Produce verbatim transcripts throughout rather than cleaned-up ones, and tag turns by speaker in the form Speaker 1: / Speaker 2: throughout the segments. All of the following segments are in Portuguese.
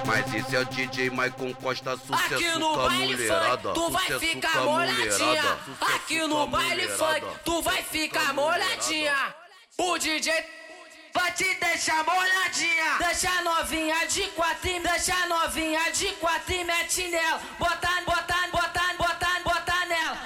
Speaker 1: Mas esse é o D J Maicon Costa, sucesso
Speaker 2: Aqui no
Speaker 1: com a
Speaker 2: baile
Speaker 1: mulherada.
Speaker 2: funk, tu vai
Speaker 1: Sucesso
Speaker 2: ficar
Speaker 1: com a
Speaker 2: molhadinha.
Speaker 1: mulherada.
Speaker 2: Aqui no baile funk, tu vai ficar molhadinha. O D J vai te deixar molhadinha. Deixa a novinha de quatro, e- deixa a novinha de quatro e mete nela. Bota, bota, bota, bota, bota nela.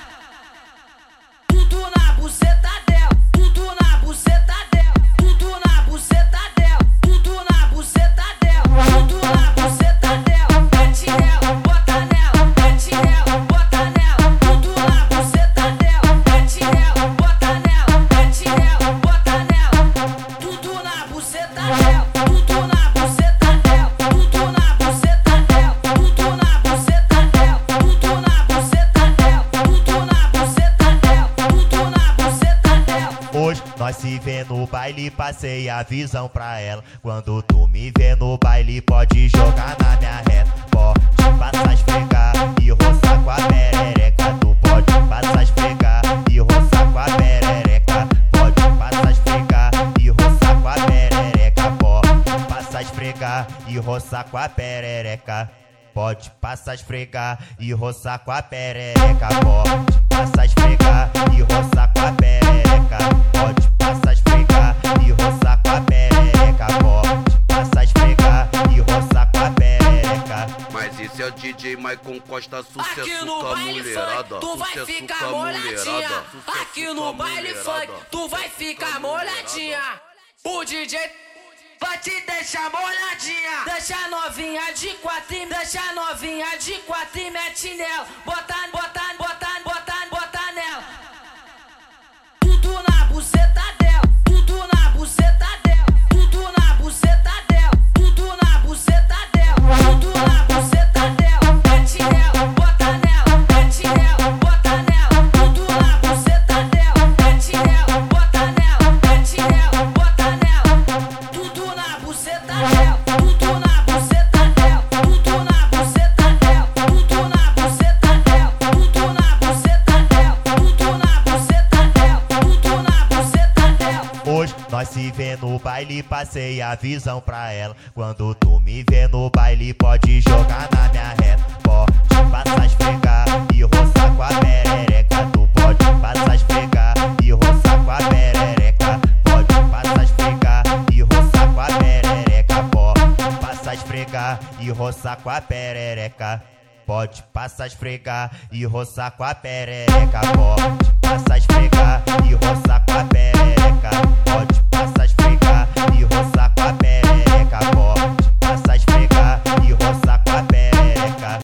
Speaker 2: Tudo na buceta dela, tudo na buceta dela, tudo na buceta dela, tudo na buceta dela, tudo na buceta dela. Mete nela, bota nela, mete nela, bota nela. Tudo na buceta dela, mete nela, bota nela, mete nela, bota nela. Tudo na buceta dela, tudo na buceta dela, tudo na buceta dela, tudo na buceta dela, tudo na buceta dela, tudo na buceta dela, tudo na buceta dela.
Speaker 3: Hoje nós se vê no baile, passei a visão pra ela. Quando tu me vê no baile, pode jogar na minha reta. Pode passar, esfregar e roçar com a perereca. Tu pode passar, esfregar e roçar com a perereca. Pode passar, esfregar e roçar com a perereca. Pode passar, esfregar e roçar com a perereca. Pode passar, esfregar e roçar com a perereca. Pode passar, esfregar e roçar com a perereca. Pode passar, esfregar e roçar com a perereca. Pode passar, esfregar e roçar com a perereca.
Speaker 1: Mas esse é o D J Maicon Costa, sucesso
Speaker 2: Aqui
Speaker 1: com
Speaker 2: no
Speaker 1: a
Speaker 2: baile
Speaker 1: mulherada.
Speaker 2: funk, tu vai
Speaker 1: Sucesso
Speaker 2: ficar
Speaker 1: com a
Speaker 2: molhadinha.
Speaker 1: mulherada. Sucesso
Speaker 2: Aqui
Speaker 1: com
Speaker 2: no
Speaker 1: a
Speaker 2: baile
Speaker 1: mulherada.
Speaker 2: funk, tu vai ficar molhadinha. O D J vai te deixar molhadinha. Deixa a novinha de quatro, e- deixa a novinha de quatro e mete nela. Bota, bota, bota, bota, bota nela. Tudo na buceta dela, tudo na buceta dela, tudo na buceta dela, tudo na buceta dela, tudo na buceta dela. Mete nela, bota nela, mete nela, bota nela. Tudo na buceta dela, mete nela, bota nela, mete nela, bota nela. Tudo na buceta dela, tudo na buceta dela, tudo na buceta dela, tudo na buceta dela, tudo na buceta dela, tudo na buceta dela, tudo na buceta dela.
Speaker 3: Hoje nós se vê no baile, passei a visão pra ela. Quando tu me vê no baile, pode jogar na minha reta. Pode passar, esfregar e roçar com a perereca. Tu pode passar, esfregar e roçar com a perereca. Pode passar, esfregar e roçar com a perereca. Pode passar, esfregar e roçar com a perereca. Pode passar, esfregar e roçar com a perereca. Pode passar, esfregar e roçar com a perereca. Pode passar,